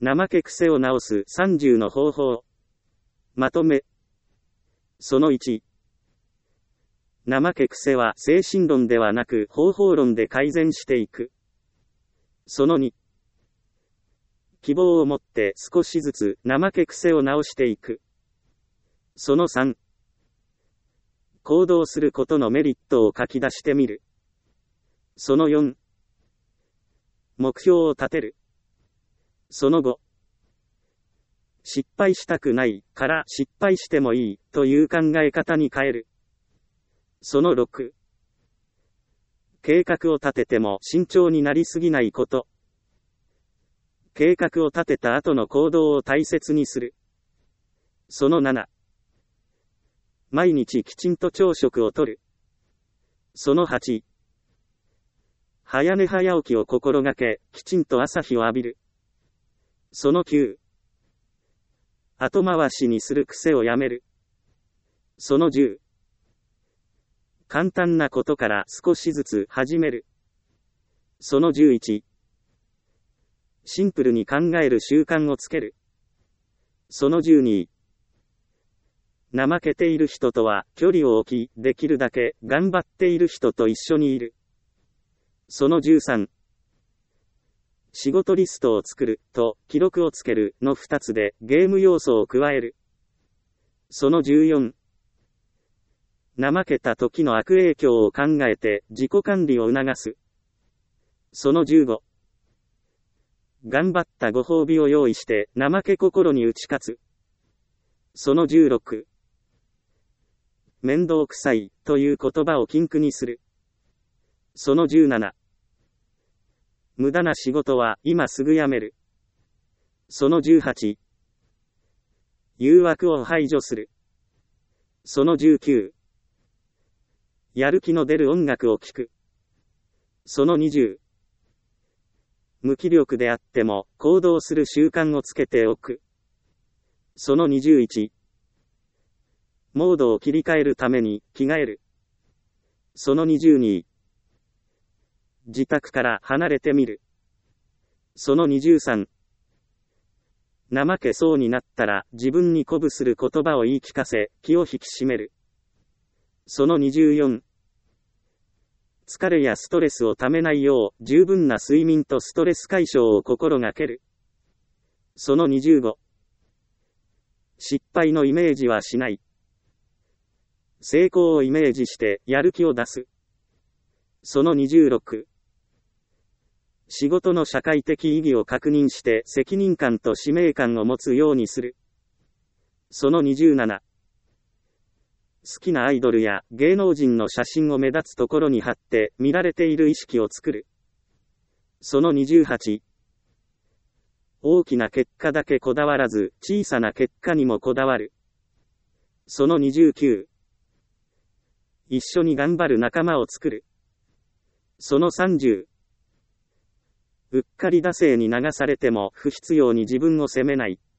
怠け癖を直す30の方法。まとめ。その1。怠け癖は精神論ではなく方法論で改善していく。その2。希望を持って少しずつ怠け癖を直していく。その3。行動することのメリットを書き出してみる。その4。目標を立てる。その5。失敗したくないから失敗してもいいという考え方に変える。その6。計画を立てても慎重になりすぎないこと。計画を立てた後の行動を大切にする。その7。毎日きちんと朝食をとる。その8。早寝早起きを心がけ、きちんと朝日を浴びる。その9。後回しにする癖をやめる。その10。簡単なことから少しずつ始める。その11。シンプルに考える習慣をつける。その12。怠けている人とは距離を置き、できるだけ頑張っている人と一緒にいる。その13。仕事リストを作ると記録をつけるの2つでゲーム要素を加える。その14。怠けた時の悪影響を考えて自己管理を促す。その15。頑張ったご褒美を用意して怠け心に打ち勝つ。その16。面倒くさいという言葉を禁句にする。その17。無駄な仕事は今すぐやめる。その18。誘惑を排除する。その19。やる気の出る音楽を聴く。その20。無気力であっても行動する習慣をつけておく。その21。モードを切り替えるために着替える。その22。自宅から離れてみる。その23。怠けそうになったら自分に鼓舞する言葉を言い聞かせ、気を引き締める。その24。疲れやストレスをためないよう十分な睡眠とストレス解消を心がける。その25。失敗のイメージはしない。成功をイメージしてやる気を出す。その26。仕事の社会的意義を確認して責任感と使命感を持つようにする。その27。好きなアイドルや芸能人の写真を目立つところに貼って見られている意識を作る。その28。大きな結果だけこだわらず小さな結果にもこだわる。その29。一緒に頑張る仲間を作る。その30。うっかり惰性に流されても不必要に自分を責めない。